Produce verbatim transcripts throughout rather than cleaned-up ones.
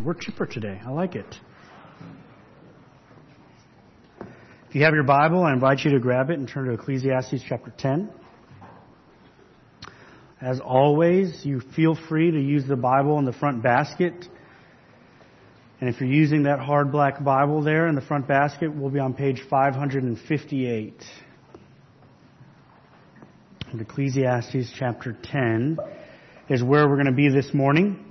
We're chipper today. I like it. If you have your Bible, I invite you to grab it and turn to Ecclesiastes chapter ten. As always, you feel free to use the Bible in the front basket. And if you're using that hard black Bible there in the front basket, we'll be on page five fifty-eight. And Ecclesiastes chapter ten is where we're going to be this morning.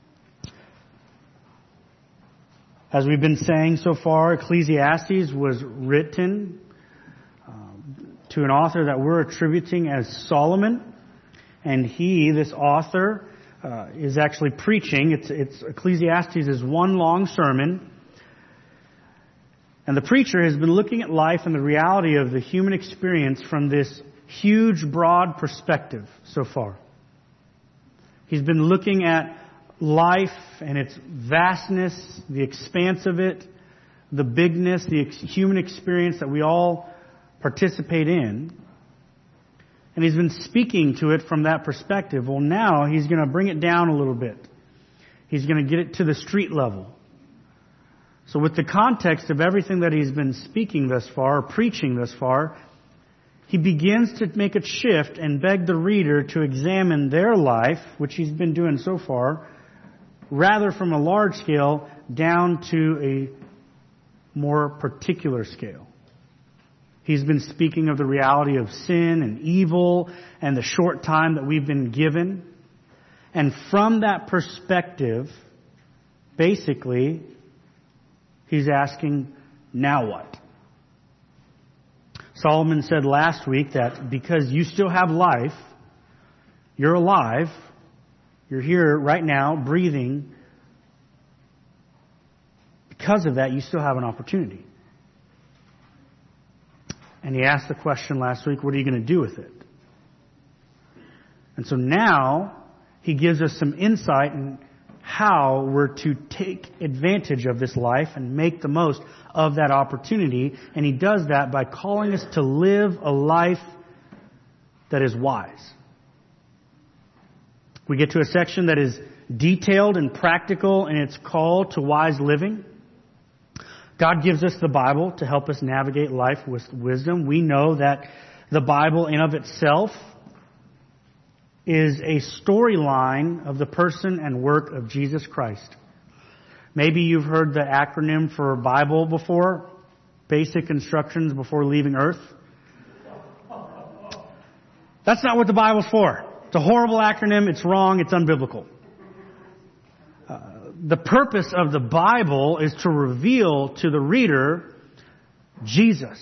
As we've been saying so far, Ecclesiastes was written um, to an author that we're attributing as Solomon. And he, this author, uh, is actually preaching. It's, it's Ecclesiastes is one long sermon. And the preacher has been looking at life and the reality of the human experience from this huge, broad perspective so far. He's been looking at life and its vastness, the expanse of it, the bigness, the ex- human experience that we all participate in. And he's been speaking to it from that perspective. Well, now he's going to bring it down a little bit. He's going to get it to the street level. So with the context of everything that he's been speaking thus far, or preaching thus far, he begins to make a shift and beg the reader to examine their life, which he's been doing so far, rather from a large scale down to a more particular scale. He's been speaking of the reality of sin and evil and the short time that we've been given. And from that perspective, basically, he's asking, now what? Solomon said last week that because you still have life, you're alive, you're here right now, breathing. Because of that, you still have an opportunity. And he asked the question last week, what are you going to do with it? And so now, he gives us some insight in how we're to take advantage of this life and make the most of that opportunity. And he does that by calling us to live a life that is wise. We get to a section that is detailed and practical in its call to wise living. God gives us the Bible to help us navigate life with wisdom. We know that the Bible in of itself is a storyline of the person and work of Jesus Christ. Maybe you've heard the acronym for Bible before, Basic Instructions Before Leaving Earth. That's not what the Bible's for. It's a horrible acronym. It's wrong. It's unbiblical. Uh, the purpose of the Bible is to reveal to the reader Jesus.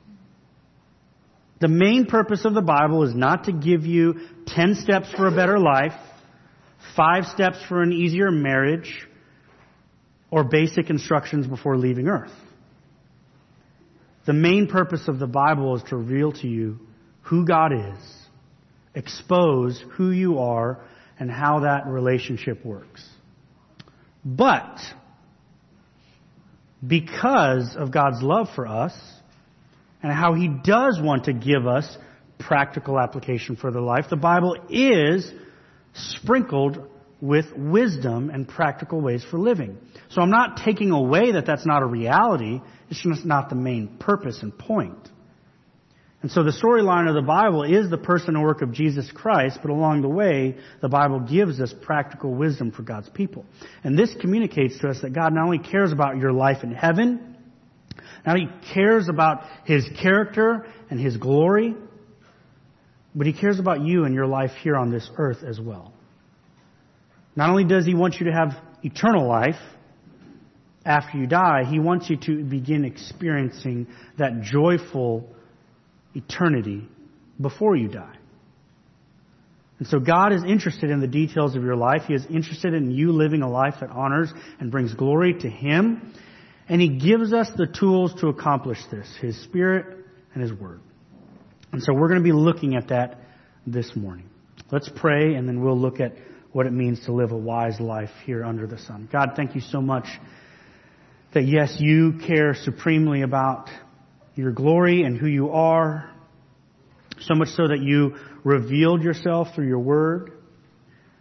The main purpose of the Bible is not to give you ten steps for a better life, five steps for an easier marriage, or basic instructions before leaving earth. The main purpose of the Bible is to reveal to you who God is, expose who you are, and how that relationship works. But because of God's love for us and how He does want to give us practical application for the life, the Bible is sprinkled with wisdom and practical ways for living. So I'm not taking away that that's not a reality. It's just not the main purpose and point. And so the storyline of the Bible is the person and work of Jesus Christ, but along the way, the Bible gives us practical wisdom for God's people. And this communicates to us that God not only cares about your life in heaven, not only cares about His character and His glory, but He cares about you and your life here on this earth as well. Not only does He want you to have eternal life after you die, He wants you to begin experiencing that joyful eternity before you die. And so God is interested in the details of your life. He is interested in you living a life that honors and brings glory to Him. And He gives us the tools to accomplish this, His Spirit and His Word. And so we're going to be looking at that this morning. Let's pray, and then we'll look at what it means to live a wise life here under the sun. God, thank you so much that, yes, you care supremely about your glory and who you are, so much so that you revealed yourself through your word.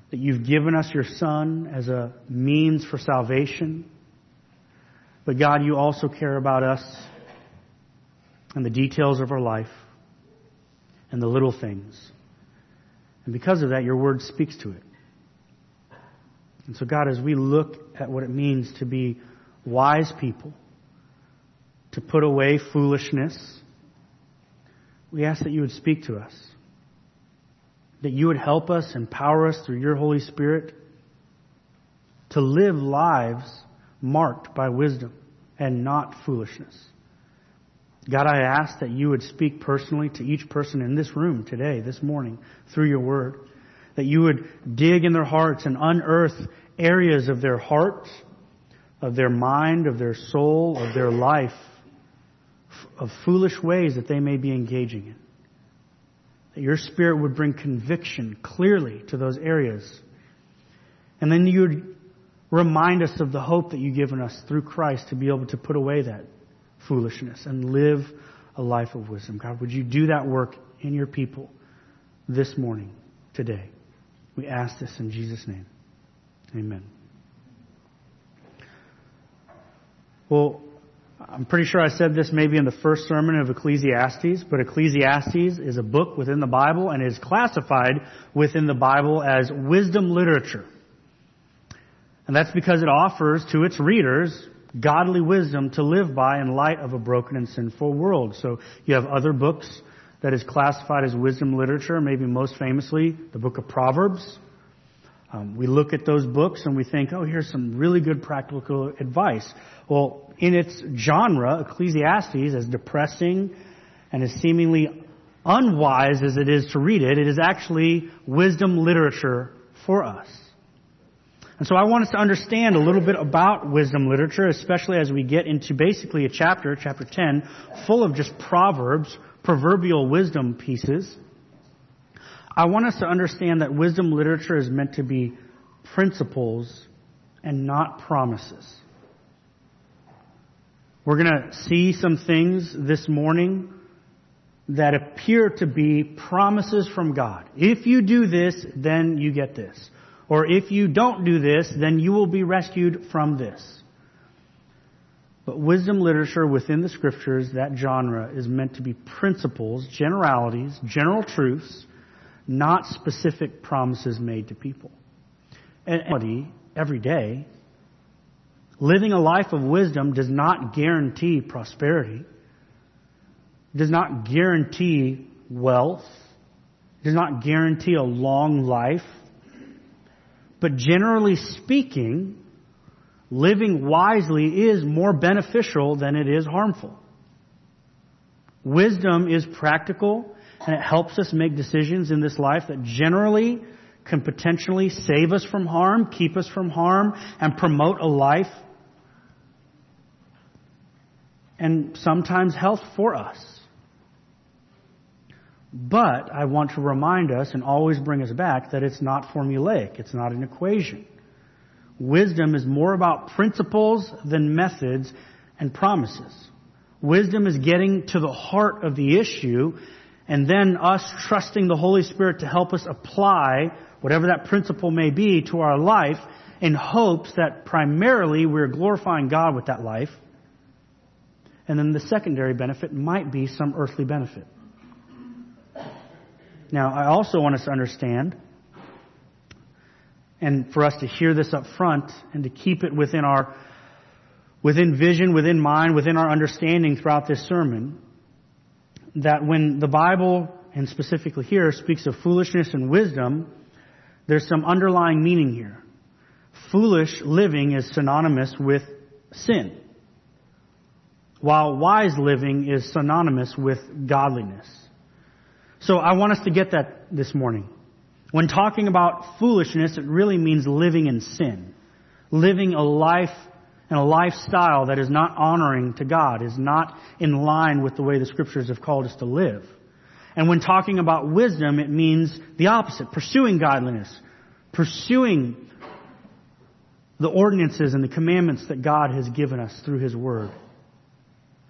that you've given us your Son as a means for salvation. But God, you also care about us and the details of our life and the little things. And because of that, your word speaks to it. And so God, as we look at what it means to be wise people, to put away foolishness, we ask that you would speak to us. That you would help us, empower us through your Holy Spirit to live lives marked by wisdom and not foolishness. God, I ask that you would speak personally to each person in this room today, this morning, through your word. That you would dig in their hearts and unearth areas of their heart, of their mind, of their soul, of their life, of foolish ways that they may be engaging in. That your Spirit would bring conviction clearly to those areas. And then you would remind us of the hope that you've given us through Christ to be able to put away that foolishness and live a life of wisdom. God, would you do that work in your people this morning, today? We ask this in Jesus' name. Amen. Well, I'm pretty sure I said this maybe in the first sermon of Ecclesiastes, but Ecclesiastes is a book within the Bible and is classified within the Bible as wisdom literature. And that's because it offers to its readers godly wisdom to live by in light of a broken and sinful world. So you have other books that is classified as wisdom literature, maybe most famously the book of Proverbs. Um, we look at those books and we think, oh, here's some really good practical advice. Well, in its genre, Ecclesiastes, as depressing and as seemingly unwise as it is to read it, it is actually wisdom literature for us. And so I want us to understand a little bit about wisdom literature, especially as we get into basically a chapter, chapter ten, full of just proverbs, proverbial wisdom pieces. I want us to understand that wisdom literature is meant to be principles and not promises. We're going to see some things this morning that appear to be promises from God. If you do this, then you get this. Or if you don't do this, then you will be rescued from this. But wisdom literature within the Scriptures, that genre, is meant to be principles, generalities, general truths, not specific promises made to people. And every day, living a life of wisdom does not guarantee prosperity, does not guarantee wealth, does not guarantee a long life. But generally speaking, living wisely is more beneficial than it is harmful. Wisdom is practical, and it helps us make decisions in this life that generally can potentially save us from harm, keep us from harm, and promote a life and sometimes health for us. But I want to remind us and always bring us back that it's not formulaic. It's not an equation. Wisdom is more about principles than methods and promises. Wisdom is getting to the heart of the issue and then us trusting the Holy Spirit to help us apply whatever that principle may be to our life in hopes that primarily we're glorifying God with that life. And then the secondary benefit might be some earthly benefit. Now, I also want us to understand, and for us to hear this up front, and to keep it within our, within vision, within mind, within our understanding throughout this sermon, that when the Bible, and specifically here, speaks of foolishness and wisdom, there's some underlying meaning here. Foolish living is synonymous with sin, while wise living is synonymous with godliness. So I want us to get that this morning. When talking about foolishness, it really means living in sin. Living a life and a lifestyle that is not honoring to God, is not in line with the way the Scriptures have called us to live. And when talking about wisdom, it means the opposite. Pursuing godliness. Pursuing the ordinances and the commandments that God has given us through His Word.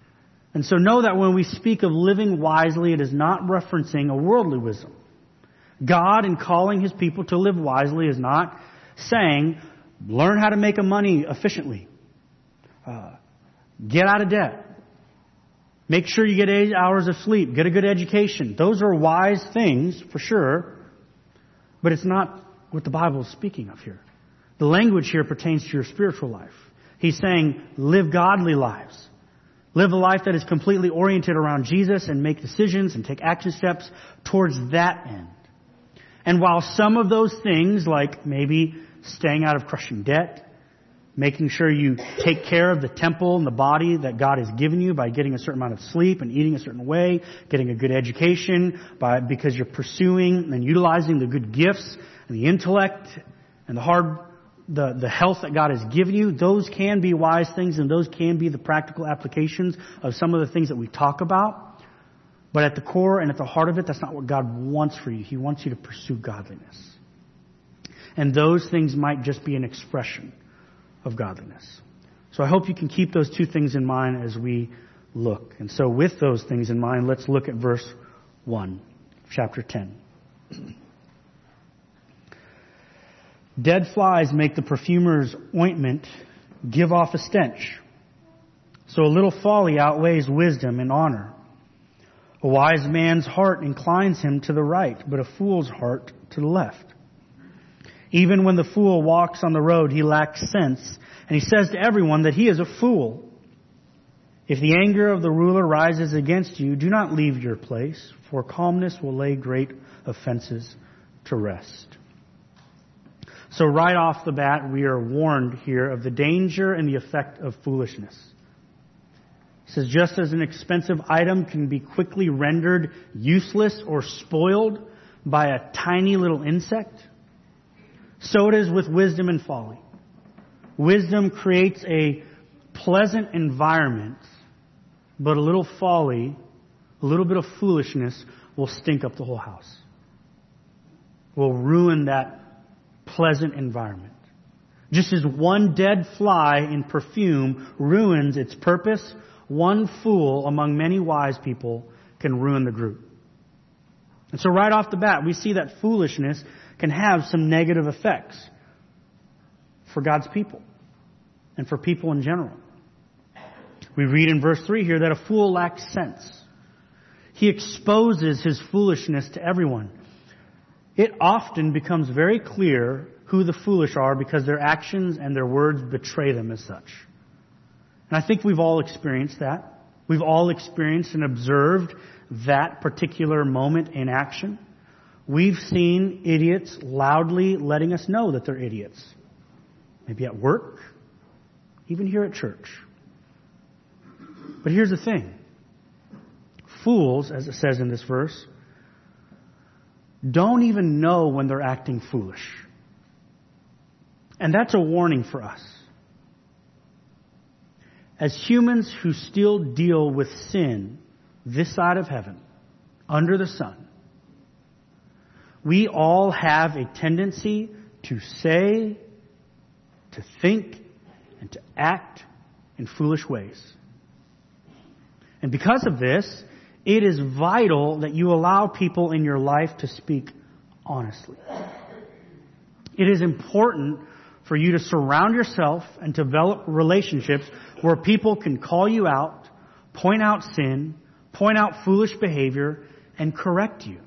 And so know that when we speak of living wisely, it is not referencing a worldly wisdom. God, in calling His people to live wisely, is not saying, learn how to make a money efficiently. Uh, get out of debt. Make sure you get eight hours of sleep. Get a good education. Those are wise things, for sure. But it's not what the Bible is speaking of here. The language here pertains to your spiritual life. He's saying, live godly lives. Live a life that is completely oriented around Jesus and make decisions and take action steps towards that end. And while some of those things, like maybe staying out of crushing debt, making sure you take care of the temple and the body that God has given you by getting a certain amount of sleep and eating a certain way, getting a good education by because you're pursuing and utilizing the good gifts and the intellect and the hard the, the health that God has given you, those can be wise things and those can be the practical applications of some of the things that we talk about. But at the core and at the heart of it, that's not what God wants for you. He wants you to pursue godliness. And those things might just be an expression of godliness. So I hope you can keep those two things in mind as we look. And so with those things in mind, let's look at verse one, chapter ten. Dead flies make the perfumer's ointment give off a stench. So a little folly outweighs wisdom and honor. A wise man's heart inclines him to the right, but a fool's heart to the left. Even when the fool walks on the road, he lacks sense, and he says to everyone that he is a fool. If the anger of the ruler rises against you, do not leave your place, for calmness will lay great offenses to rest. So right off the bat, we are warned here of the danger and the effect of foolishness. It says, just as an expensive item can be quickly rendered useless or spoiled by a tiny little insect, so it is with wisdom and folly. Wisdom creates a pleasant environment, but a little folly, a little bit of foolishness will stink up the whole house. Will ruin that pleasant environment. Just as one dead fly in perfume ruins its purpose, one fool among many wise people can ruin the group. And so right off the bat, we see that foolishness can have some negative effects for God's people and for people in general. We read in verse three here that a fool lacks sense. He exposes his foolishness to everyone. It often becomes very clear who the foolish are because their actions and their words betray them as such. And I think we've all experienced that. We've all experienced and observed that particular moment in action. We've seen idiots loudly letting us know that they're idiots. Maybe at work, even here at church. But here's the thing. Fools, as it says in this verse, don't even know when they're acting foolish. And that's a warning for us. As humans who still deal with sin this side of heaven, under the sun, we all have a tendency to say, to think, and to act in foolish ways. And because of this, it is vital that you allow people in your life to speak honestly. It is important for you to surround yourself and develop relationships where people can call you out, point out sin, point out foolish behavior, and correct you.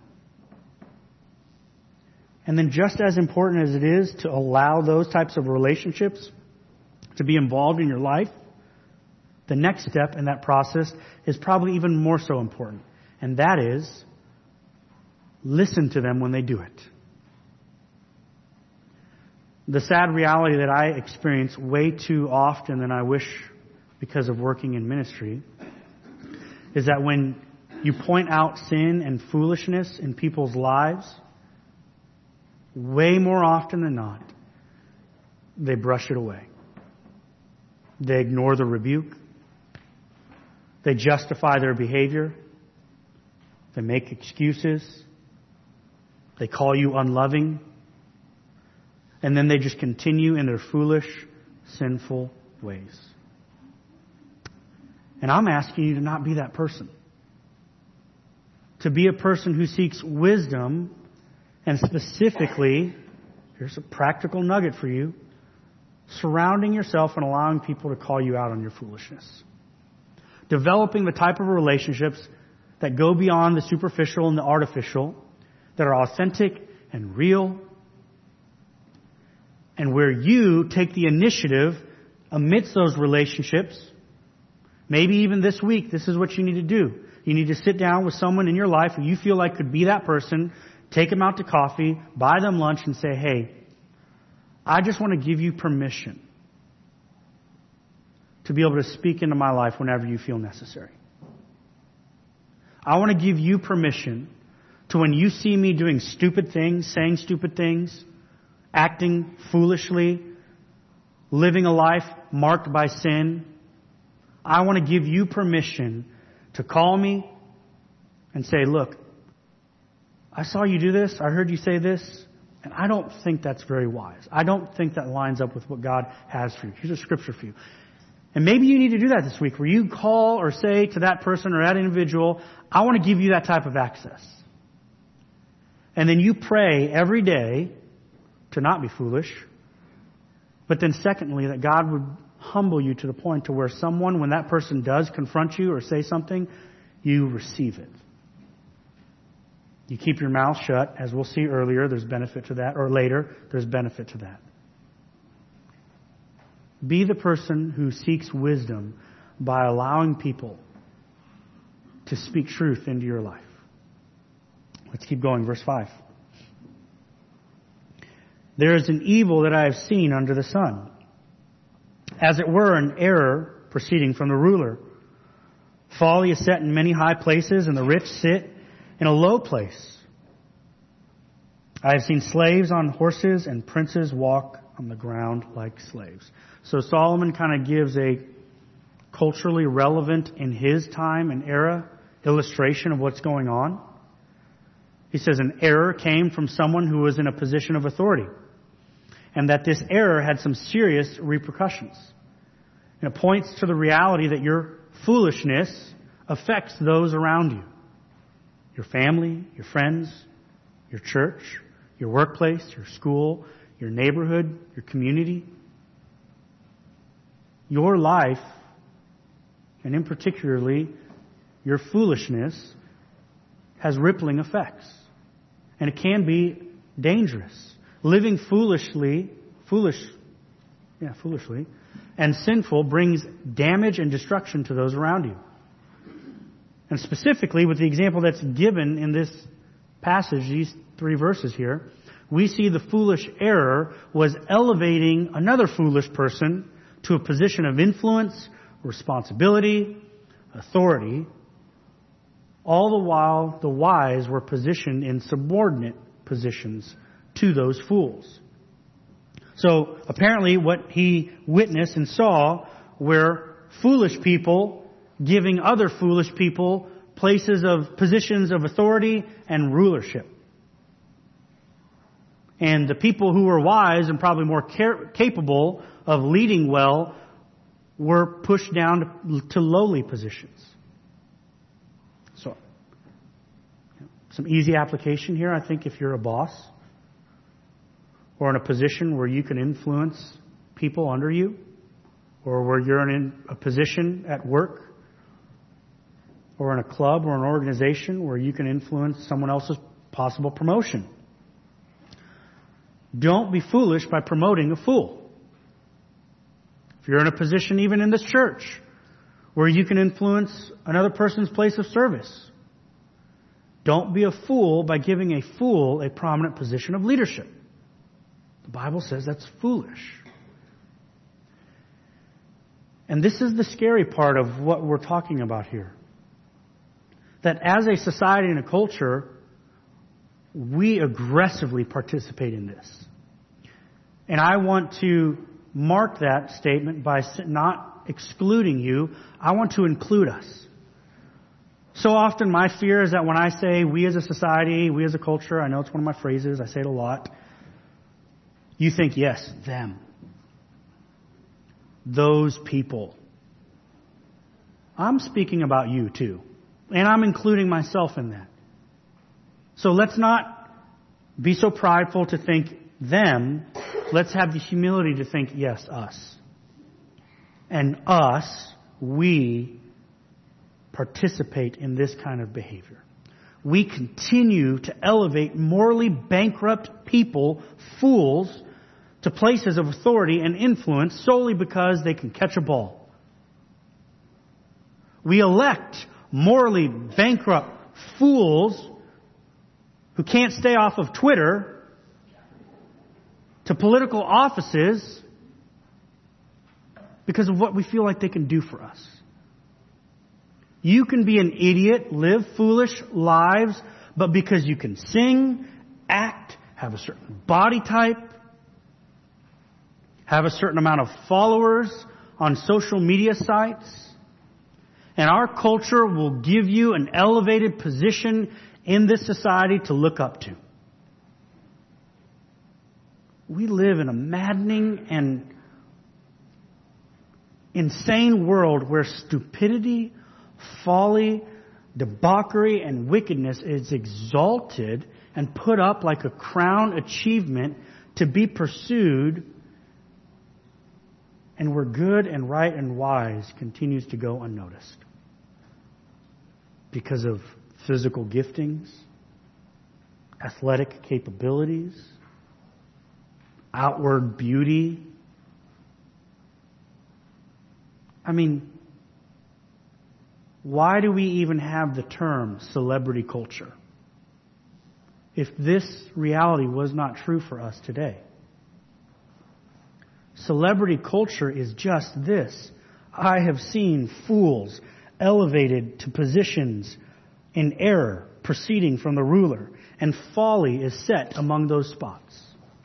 And then just as important as it is to allow those types of relationships to be involved in your life, the next step in that process is probably even more so important. And that is, listen to them when they do it. The sad reality that I experience way too often than I wish because of working in ministry is that when you point out sin and foolishness in people's lives, way more often than not, they brush it away. They ignore the rebuke. They justify their behavior. They make excuses. They call you unloving. And then they just continue in their foolish, sinful ways. And I'm asking you to not be that person. To be a person who seeks wisdom And specifically, here's a practical nugget for you, surrounding yourself and allowing people to call you out on your foolishness. Developing the type of relationships that go beyond the superficial and the artificial, that are authentic and real, and where you take the initiative amidst those relationships. Maybe even this week, this is what you need to do. You need to sit down with someone in your life who you feel like could be that person, take them out to coffee, buy them lunch, and say, hey, I just want to give you permission to be able to speak into my life whenever you feel necessary. I want to give you permission to, when you see me doing stupid things, saying stupid things, acting foolishly, living a life marked by sin, I want to give you permission to call me and say, look, I saw you do this, I heard you say this, and I don't think that's very wise. I don't think that lines up with what God has for you. Here's a scripture for you. And maybe you need to do that this week, where you call or say to that person or that individual, I want to give you that type of access. And then you pray every day to not be foolish. But then secondly, that God would humble you to the point to where someone, when that person does confront you or say something, you receive it. You keep your mouth shut. As we'll see earlier, there's benefit to that. Or later, there's benefit to that. Be the person who seeks wisdom by allowing people to speak truth into your life. Let's keep going. Verse five. There is an evil that I have seen under the sun, as it were an error proceeding from the ruler. Folly is set in many high places, and the rich sit in a low place. I have seen slaves on horses, and princes walk on the ground like slaves. So Solomon kind of gives a culturally relevant, in his time and era, illustration of what's going on. He says an error came from someone who was in a position of authority, and that this error had some serious repercussions. And it points to the reality that your foolishness affects those around you. Your family, your friends, your church, your workplace, your school, your neighborhood, your community. Your life, and in particularly your foolishness, has rippling effects. And it can be dangerous. Living foolishly, foolish, yeah, foolishly, and sinful brings damage and destruction to those around you. And specifically, with the example that's given in this passage, these three verses here, we see the foolish error was elevating another foolish person to a position of influence, responsibility, authority, all the while the wise were positioned in subordinate positions to those fools. So apparently what he witnessed and saw were foolish people giving other foolish people places of positions of authority and rulership. And the people who were wise and probably more care- capable of leading well were pushed down to, to lowly positions. So, some easy application here, I think, if you're a boss or in a position where you can influence people under you, or where you're in a position at work or in a club or an organization where you can influence someone else's possible promotion. Don't be foolish by promoting a fool. If you're in a position even in this church where you can influence another person's place of service, don't be a fool by giving a fool a prominent position of leadership. The Bible says that's foolish. And this is the scary part of what we're talking about here. That as a society and a culture, we aggressively participate in this. And I want to mark that statement by not excluding you. I want to include us. So often my fear is that when I say we as a society, we as a culture, I know it's one of my phrases, I say it a lot, you think, yes, them. Those people. I'm speaking about you too. And I'm including myself in that. So let's not be so prideful to think them. Let's have the humility to think, yes, us. And us, we participate in this kind of behavior. We continue to elevate morally bankrupt people, fools, to places of authority and influence solely because they can catch a ball. We elect morally bankrupt fools who can't stay off of Twitter to political offices because of what we feel like they can do for us. You can be an idiot, live foolish lives, but because you can sing, act, have a certain body type, have a certain amount of followers on social media sites, and our culture will give you an elevated position in this society to look up to. We live in a maddening and insane world where stupidity, folly, debauchery, and wickedness is exalted and put up like a crown achievement to be pursued, and where good and right and wise continues to go unnoticed because of physical giftings, athletic capabilities, outward beauty. I mean, why do we even have the term celebrity culture if this reality was not true for us today? Celebrity culture is just this. I have seen fools elevated to positions in error proceeding from the ruler, and folly is set among those spots.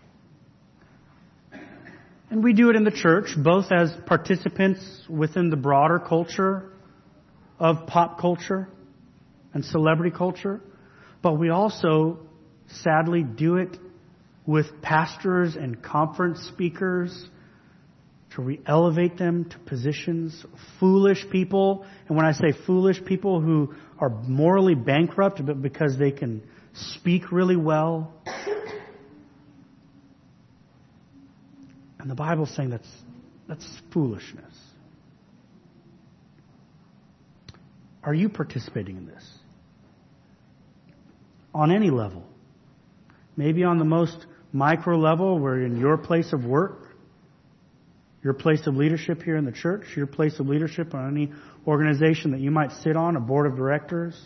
And we do it in the church, both as participants within the broader culture of pop culture and celebrity culture, but we also sadly do it with pastors and conference speakers to re-elevate them to positions. Foolish people, and when I say foolish people who are morally bankrupt but because they can speak really well. And the Bible's saying that's that's foolishness. Are you participating in this? On any level. Maybe on the most micro level, where in your place of work, your place of leadership here in the church, your place of leadership on any organization that you might sit on, a board of directors.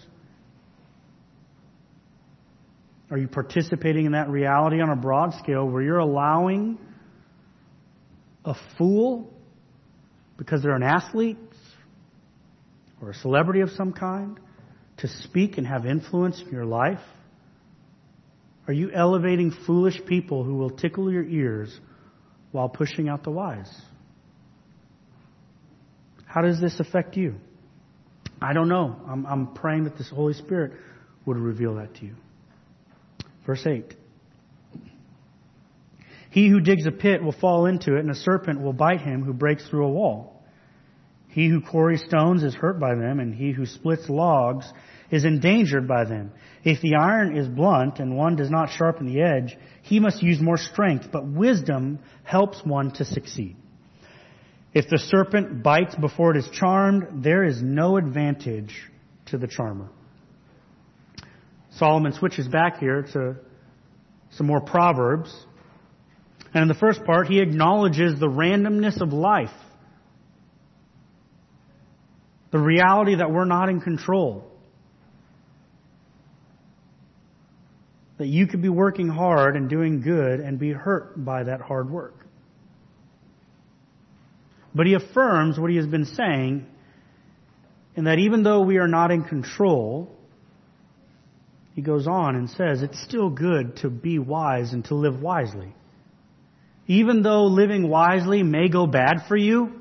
Are you participating in that reality on a broad scale where you're allowing a fool, because they're an athlete or a celebrity of some kind, to speak and have influence in your life? Are you elevating foolish people who will tickle your ears while pushing out the wise? How does this affect you? I don't know. I'm, I'm praying that this Holy Spirit would reveal that to you. Verse eight. He who digs a pit will fall into it, and a serpent will bite him who breaks through a wall. He who quarries stones is hurt by them, and he who splits logs is endangered by them. If the iron is blunt and one does not sharpen the edge, he must use more strength, but wisdom helps one to succeed. If the serpent bites before it is charmed, there is no advantage to the charmer. Solomon switches back here to some more Proverbs. And in the first part, he acknowledges the randomness of life. The reality that we're not in control. That you could be working hard and doing good and be hurt by that hard work. But he affirms what he has been saying, in that even though we are not in control, he goes on and says it's still good to be wise and to live wisely. Even though living wisely may go bad for you,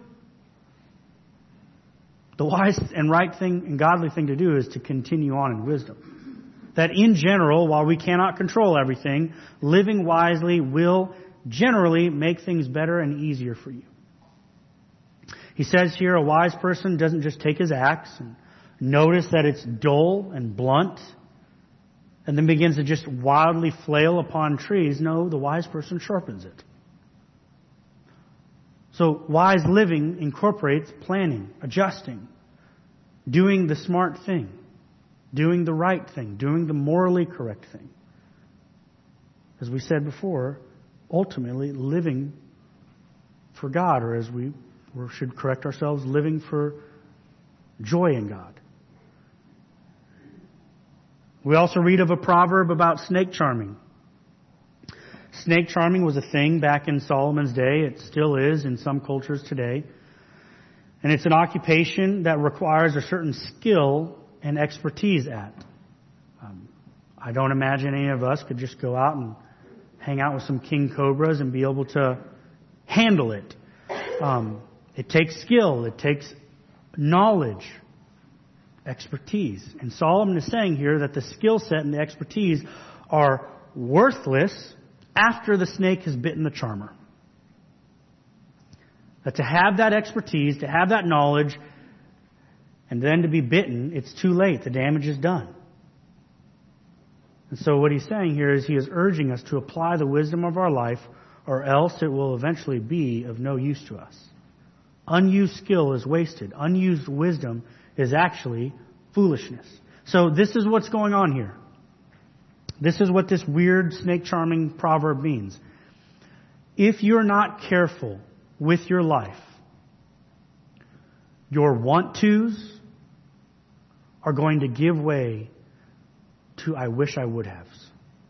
the wise and right thing and godly thing to do is to continue on in wisdom. That in general, while we cannot control everything, living wisely will generally make things better and easier for you. He says here a wise person doesn't just take his axe and notice that it's dull and blunt, and then begins to just wildly flail upon trees. No, the wise person sharpens it. So wise living incorporates planning, adjusting, doing the smart thing, doing the right thing, doing the morally correct thing. As we said before, ultimately living for God, or as we should correct ourselves, living for joy in God. We also read of a proverb about snake charming. Snake charming was a thing back in Solomon's day. It still is in some cultures today. And it's an occupation that requires a certain skill and expertise at. Um, I don't imagine any of us could just go out and hang out with some king cobras and be able to handle it. Um, it takes skill. It takes knowledge, expertise. And Solomon is saying here that the skill set and the expertise are worthless after the snake has bitten the charmer. That to have that expertise, to have that knowledge, and then to be bitten, it's too late. The damage is done. And so what he's saying here is he is urging us to apply the wisdom of our life, or else it will eventually be of no use to us. Unused skill is wasted. Unused wisdom is actually foolishness. So this is what's going on here. This is what this weird snake charming proverb means. If you're not careful with your life, your want-tos are going to give way to I wish I would haves.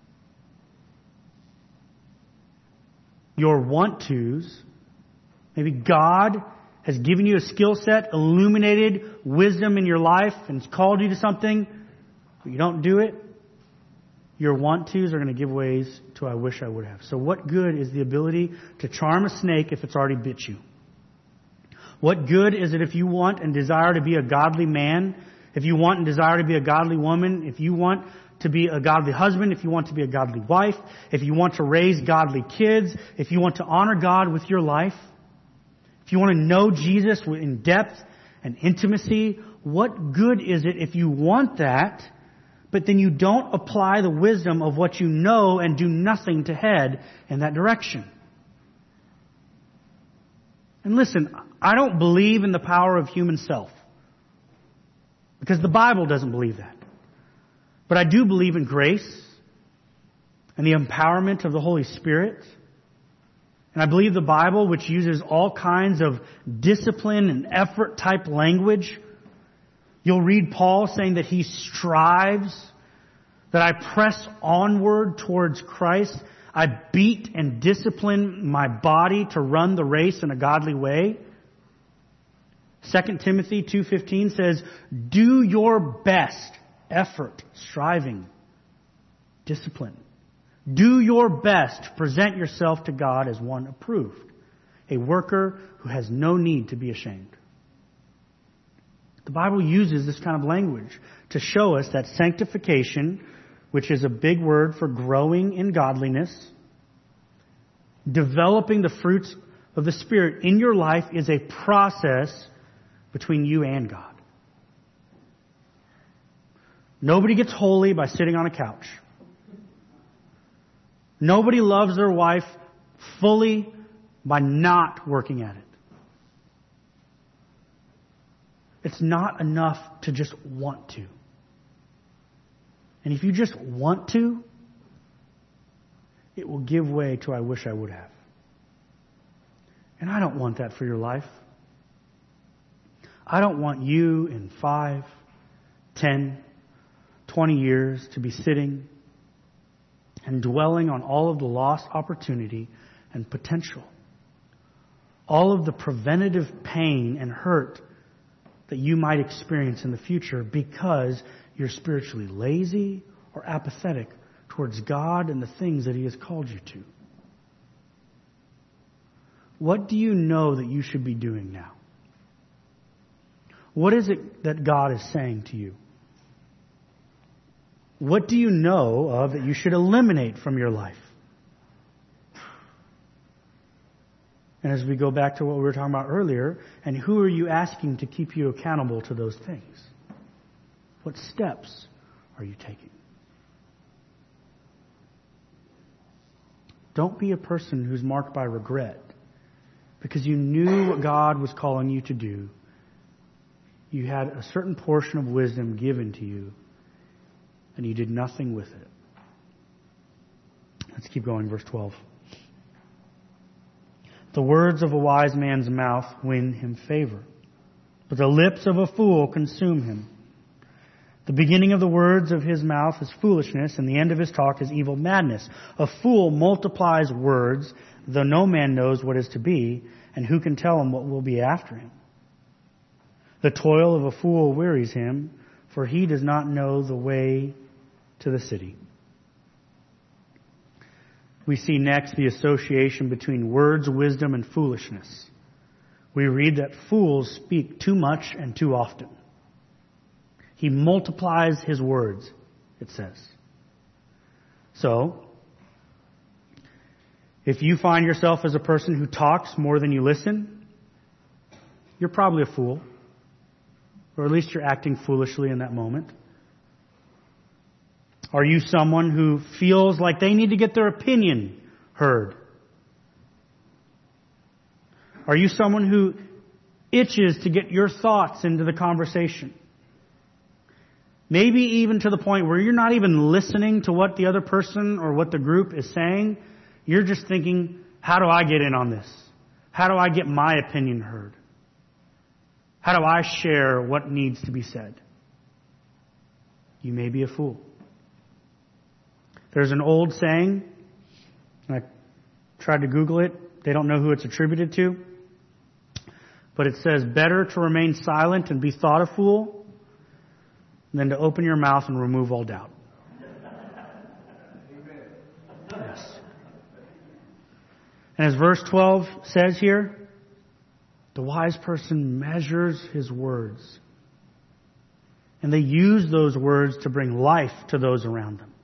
Your want-tos, maybe God has given you a skill set, illuminated wisdom in your life, and has called you to something, but you don't do it. Your want-tos are going to give ways to I wish I would have. So what good is the ability to charm a snake if it's already bit you? What good is it if you want and desire to be a godly man, if you want and desire to be a godly woman, if you want to be a godly husband, if you want to be a godly wife, if you want to raise godly kids, if you want to honor God with your life, if you want to know Jesus in depth and intimacy, what good is it if you want that, but then you don't apply the wisdom of what you know and do nothing to head in that direction? And listen, I don't believe in the power of human self, because the Bible doesn't believe that. But I do believe in grace and the empowerment of the Holy Spirit. And I believe the Bible, which uses all kinds of discipline and effort type language. You'll read Paul saying that he strives, that I press onward towards Christ. I beat and discipline my body to run the race in a godly way. Second Timothy two fifteen says, do your best, effort, striving, discipline. Do your best to present yourself to God as one approved, a worker who has no need to be ashamed. The Bible uses this kind of language to show us that sanctification, which is a big word for growing in godliness, developing the fruits of the Spirit in your life, is a process between you and God. Nobody gets holy by sitting on a couch. Nobody loves their wife fully by not working at it. It's not enough to just want to. And if you just want to, it will give way to I wish I would have. And I don't want that for your life. I don't want you in five, ten, twenty years to be sitting and dwelling on all of the lost opportunity and potential. All of the preventative pain and hurt that you might experience in the future because you're spiritually lazy or apathetic towards God and the things that He has called you to. What do you know that you should be doing now? What is it that God is saying to you? What do you know of that you should eliminate from your life? And as we go back to what we were talking about earlier, and who are you asking to keep you accountable to those things? What steps are you taking? Don't be a person who's marked by regret because you knew what God was calling you to do. You had a certain portion of wisdom given to you, and you did nothing with it. Let's keep going, verse twelve. The words of a wise man's mouth win him favor, but the lips of a fool consume him. The beginning of the words of his mouth is foolishness, and the end of his talk is evil madness. A fool multiplies words, though no man knows what is to be, and who can tell him what will be after him? The toil of a fool wearies him, for he does not know the way to the city. We see next the association between words, wisdom, and foolishness. We read that fools speak too much and too often. He multiplies his words, it says. So, if you find yourself as a person who talks more than you listen, you're probably a fool. Or at least you're acting foolishly in that moment. Are you someone who feels like they need to get their opinion heard? Are you someone who itches to get your thoughts into the conversation? Maybe even to the point where you're not even listening to what the other person or what the group is saying. You're just thinking, how do I get in on this? How do I get my opinion heard? How do I share what needs to be said? You may be a fool. There's an old saying, and I tried to Google it. They don't know who it's attributed to. But it says, better to remain silent and be thought a fool than to open your mouth and remove all doubt. Yes. And as verse twelve says here, the wise person measures his words. And they use those words to bring life to those around them.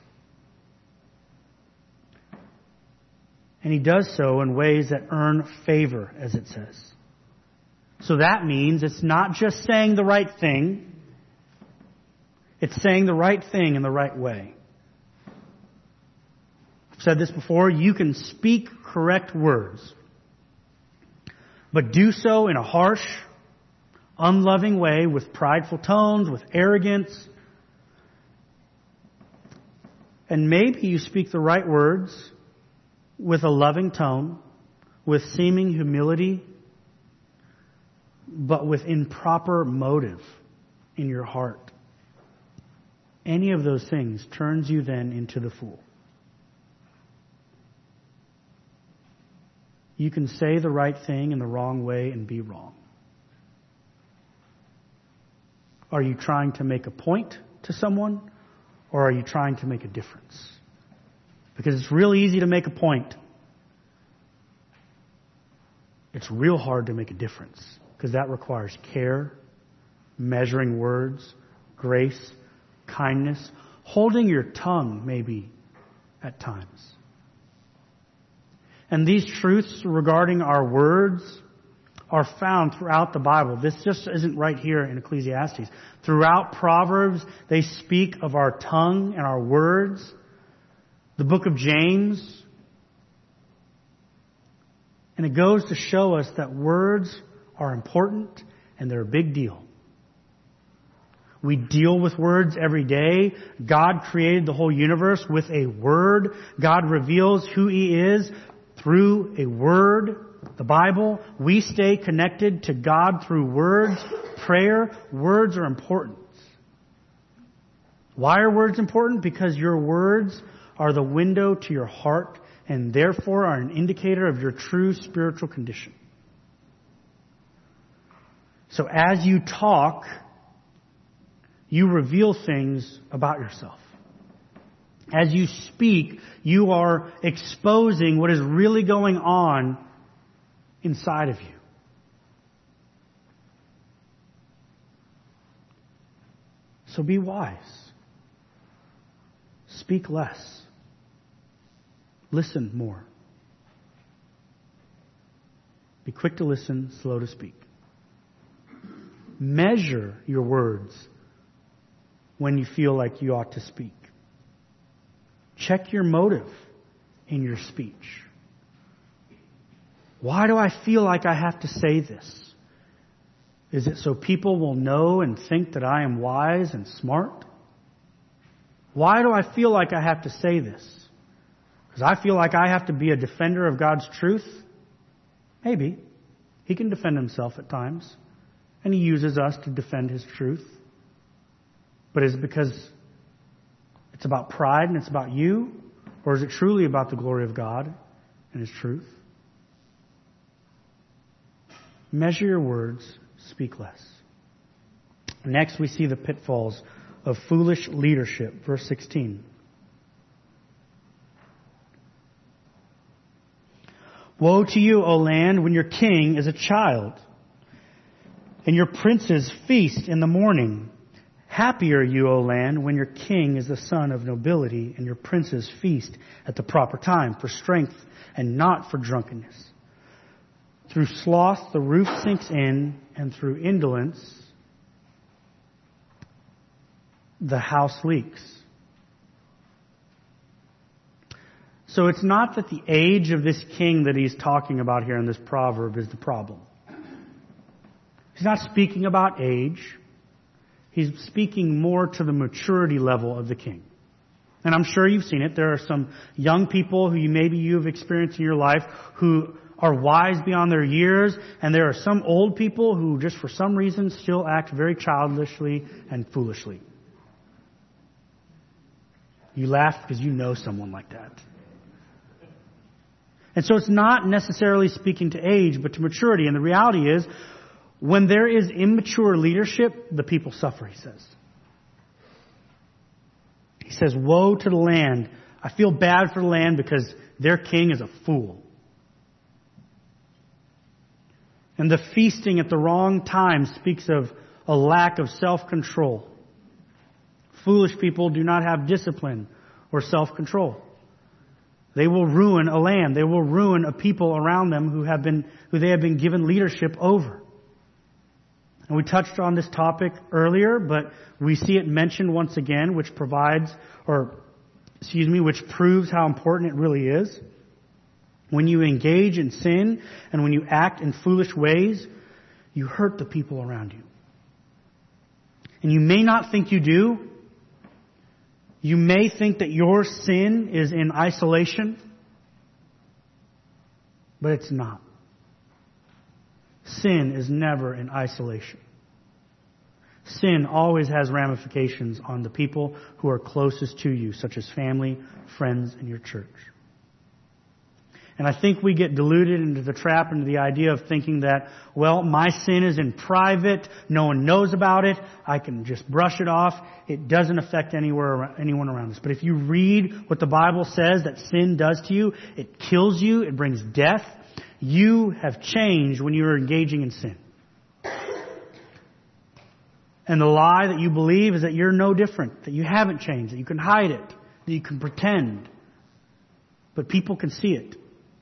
And he does so in ways that earn favor, as it says. So that means it's not just saying the right thing. It's saying the right thing in the right way. I've said this before. You can speak correct words, but do so in a harsh, unloving way with prideful tones, with arrogance. And maybe you speak the right words with a loving tone, with seeming humility, but with improper motive in your heart. Any of those things turns you then into the fool. You can say the right thing in the wrong way and be wrong. Are you trying to make a point to someone, or are you trying to make a difference? Because it's real easy to make a point. It's real hard to make a difference, because that requires care, measuring words, grace, kindness, holding your tongue maybe at times. And these truths regarding our words are found throughout the Bible. This just isn't right here in Ecclesiastes. Throughout Proverbs, they speak of our tongue and our words. The book of James. And it goes to show us that words are important and they're a big deal. We deal with words every day. God created the whole universe with a word. God reveals who He is through a word, the Bible. We stay connected to God through words, prayer. Words are important. Why are words important? Because your words are the window to your heart and therefore are an indicator of your true spiritual condition. So as you talk, you reveal things about yourself. As you speak, you are exposing what is really going on inside of you. So be wise. Speak less. Listen more. Be quick to listen, slow to speak. Measure your words when you feel like you ought to speak. Check your motive in your speech? Why do I feel like I have to say this? Is it so people will know and think that I am wise and smart? Why do I feel like I have to say this? Because I feel like I have to be a defender of God's truth? Maybe. He can defend himself at times, and he uses us to defend his truth. But is it because it's about pride and it's about you? Or is it truly about the glory of God and his truth? Measure your words, speak less. Next, we see the pitfalls of foolish leadership. Verse sixteen. Woe to you, O land, when your king is a child, and your princes feast in the morning. Happy are you, O land, when your king is the son of nobility, and your princes feast at the proper time, for strength and not for drunkenness. Through sloth the roof sinks in, and through indolence the house leaks. So it's not that the age of this king that he's talking about here in this proverb is the problem. He's not speaking about age. He's speaking more to the maturity level of the king. And I'm sure you've seen it. There are some young people who you, maybe you've experienced in your life who are wise beyond their years, and there are some old people who just for some reason still act very childishly and foolishly. You laugh because you know someone like that. And so it's not necessarily speaking to age, but to maturity. And the reality is, when there is immature leadership, the people suffer, he says. He says, woe to the land. I feel bad for the land because their king is a fool. And the feasting at the wrong time speaks of a lack of self-control. Foolish people do not have discipline or self-control. They will ruin a land. They will ruin a people around them who have been, who they have been given leadership over. And we touched on this topic earlier, but we see it mentioned once again, which provides, or excuse me, which proves how important it really is. When you engage in sin and when you act in foolish ways, you hurt the people around you. And you may not think you do. You may think that your sin is in isolation, but it's not. Sin is never in isolation. Sin always has ramifications on the people who are closest to you, such as family, friends, and your church. And I think we get deluded into the trap, into the idea of thinking that, well, my sin is in private, no one knows about it, I can just brush it off, it doesn't affect anywhere, anyone around us. But if you read what the Bible says that sin does to you, it kills you, it brings death, you have changed when you are engaging in sin. And the lie that you believe is that you're no different, that you haven't changed, that you can hide it, that you can pretend. But people can see it.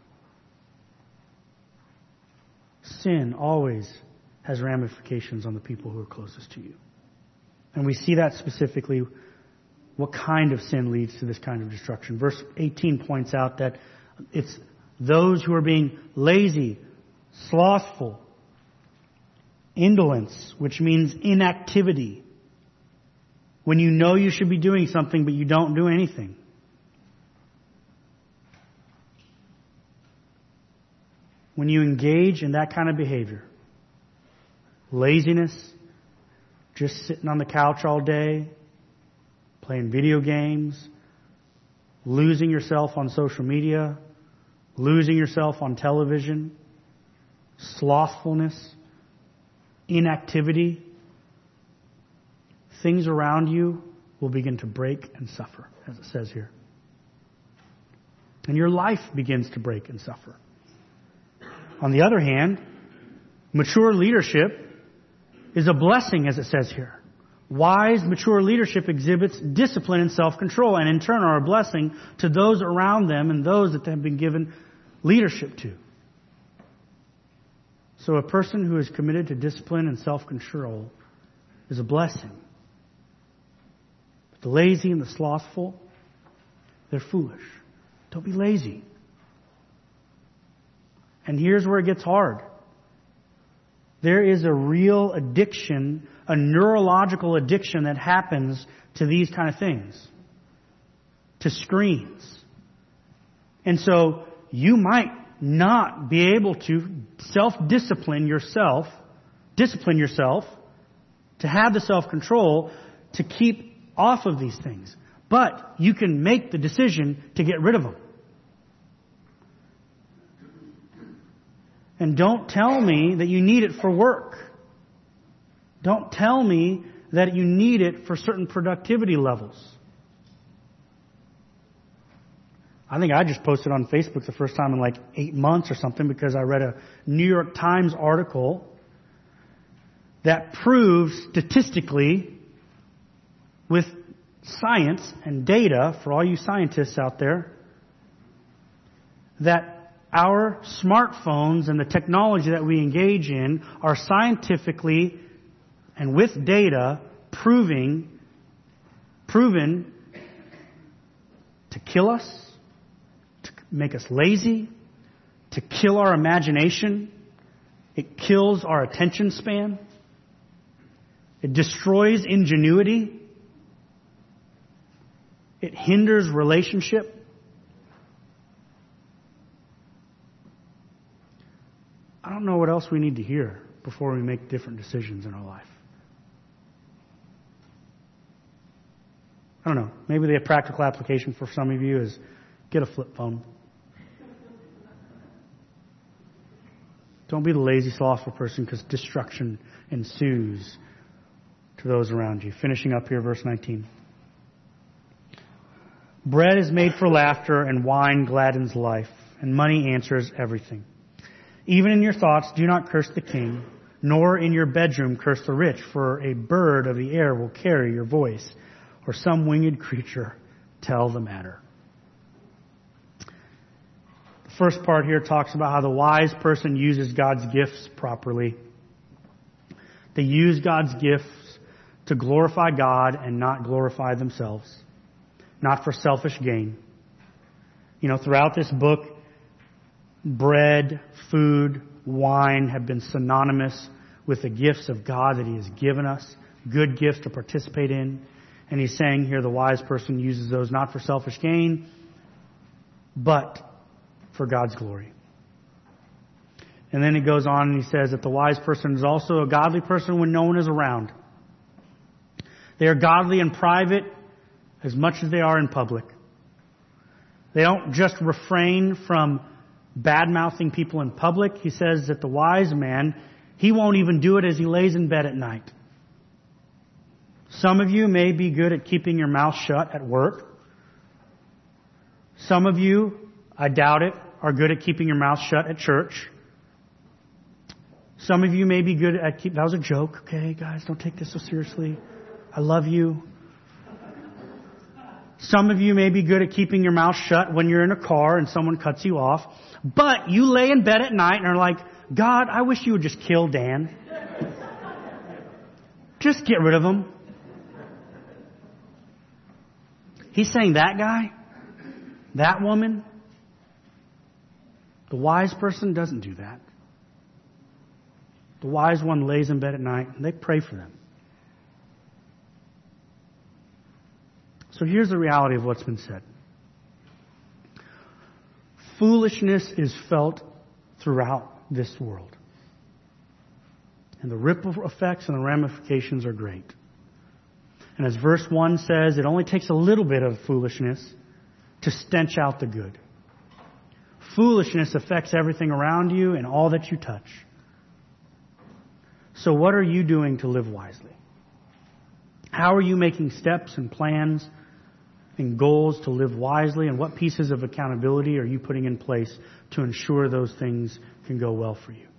Sin always has ramifications on the people who are closest to you. And we see that specifically, what kind of sin leads to this kind of destruction. Verse eighteen points out that it's those who are being lazy, slothful, indolence, which means inactivity. When you know you should be doing something, but you don't do anything. When you engage in that kind of behavior, laziness, just sitting on the couch all day, playing video games, losing yourself on social media, losing yourself on television, slothfulness, inactivity, things around you will begin to break and suffer, as it says here. And your life begins to break and suffer. On the other hand, mature leadership is a blessing, as it says here. Wise, mature leadership exhibits discipline and self-control, and in turn are a blessing to those around them and those that they have been given leadership to. So a person who is committed to discipline and self-control is a blessing. But the lazy and the slothful, they're foolish. Don't be lazy. And here's where it gets hard. There is a real addiction, a neurological addiction that happens to these kind of things, to screens. And so you might not be able to self-discipline yourself, discipline yourself, to have the self-control to keep off of these things. But you can make the decision to get rid of them. And don't tell me that you need it for work. Don't tell me that you need it for certain productivity levels. I think I just posted on Facebook the first time in like eight months or something because I read a New York Times article that proves statistically with science and data, for all you scientists out there, that our smartphones and the technology that we engage in are scientifically and with data proving, proven to kill us, to make us lazy, to kill our imagination. It kills our attention span. It destroys ingenuity. It hinders relationship. I don't know what else we need to hear before we make different decisions in our life. I don't know. Maybe the practical application for some of you is get a flip phone. Don't be the lazy, slothful person because destruction ensues to those around you. Finishing up here, verse nineteen. Bread is made for laughter, and wine gladdens life, and money answers everything. Even in your thoughts, do not curse the king, nor in your bedroom curse the rich, for a bird of the air will carry your voice, or some winged creature tell the matter. The first part here talks about how the wise person uses God's gifts properly. They use God's gifts to glorify God and not glorify themselves, not for selfish gain. You know, throughout this book, bread, food, wine have been synonymous with the gifts of God that He has given us, good gifts to participate in. And He's saying here the wise person uses those not for selfish gain, but for God's glory. And then He goes on and He says that the wise person is also a godly person when no one is around. They are godly in private as much as they are in public. They don't just refrain from bad-mouthing people in public. He says that the wise man, he won't even do it as he lays in bed at night. Some of you may be good at keeping your mouth shut at work. Some of you, I doubt it, are good at keeping your mouth shut at church. Some of you may be good at keep. That was a joke, okay, guys? Don't take this so seriously. I love you. Some of you may be good at keeping your mouth shut when you're in a car and someone cuts you off. But you lay in bed at night and are like, God, I wish you would just kill Dan. Just get rid of him. He's saying that guy, that woman, the wise person doesn't do that. The wise one lays in bed at night and they pray for them. So here's the reality of what's been said. Foolishness is felt throughout this world. And the ripple effects and the ramifications are great. And as verse one says, it only takes a little bit of foolishness to stench out the good. Foolishness affects everything around you and all that you touch. So what are you doing to live wisely? How are you making steps and plans and goals to live wisely? And what pieces of accountability are you putting in place to ensure those things can go well for you?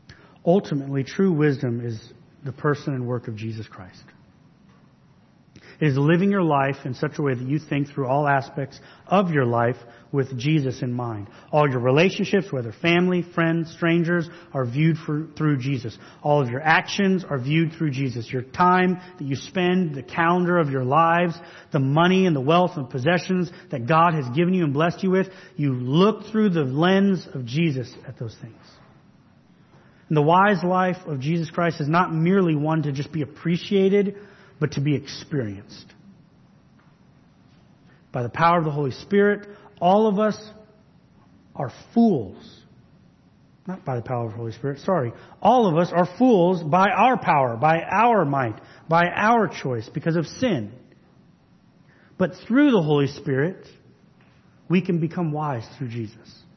Ultimately, true wisdom is the person and work of Jesus Christ. It is living your life in such a way that you think through all aspects of your life with Jesus in mind. All your relationships, whether family, friends, strangers, are viewed for, through Jesus. All of your actions are viewed through Jesus. Your time that you spend, the calendar of your lives, the money and the wealth and possessions that God has given you and blessed you with, you look through the lens of Jesus at those things. And the wise life of Jesus Christ is not merely one to just be appreciated, but to be experienced. By the power of the Holy Spirit, all of us are fools. Not by the power of the Holy Spirit, sorry. All of us are fools by our power, by our might, by our choice, because of sin. But through the Holy Spirit, we can become wise through Jesus.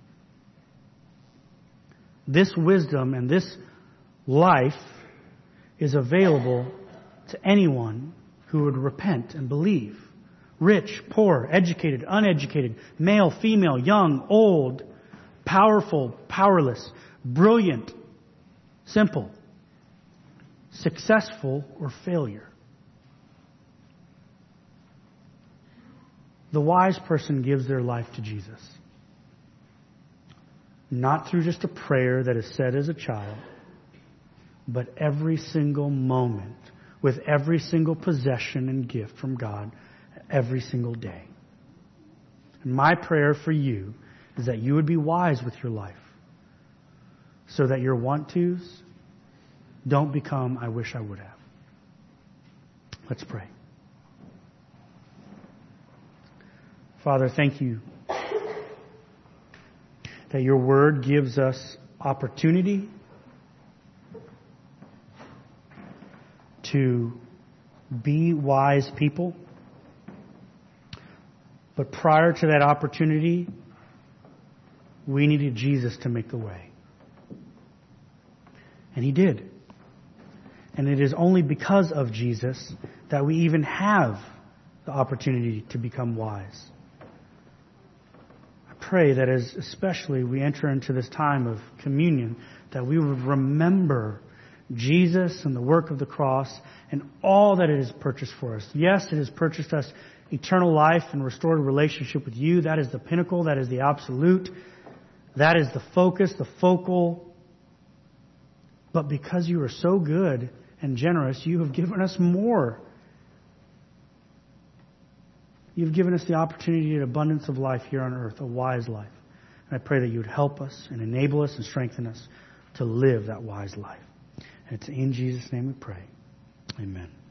This wisdom and this life is available to anyone who would repent and believe. Rich, poor, educated, uneducated, male, female, young, old, powerful, powerless, brilliant, simple, successful, or failure. The wise person gives their life to Jesus. Not through just a prayer that is said as a child, but every single moment with every single possession and gift from God every single day. And my prayer for you is that you would be wise with your life so that your want-tos don't become, I wish I would have. Let's pray. Father, thank you that your word gives us opportunity to be wise people. But prior to that opportunity, we needed Jesus to make the way. And He did. And it is only because of Jesus that we even have the opportunity to become wise. I pray that as especially we enter into this time of communion, that we would remember Jesus and the work of the cross and all that it has purchased for us. Yes, it has purchased us eternal life and restored a relationship with you. That is the pinnacle. That is the absolute. That is the focus, the focal. But because you are so good and generous, you have given us more. You've given us the opportunity and abundance of life here on earth, a wise life. And I pray that you would help us and enable us and strengthen us to live that wise life. And it's in Jesus' name we pray. Amen.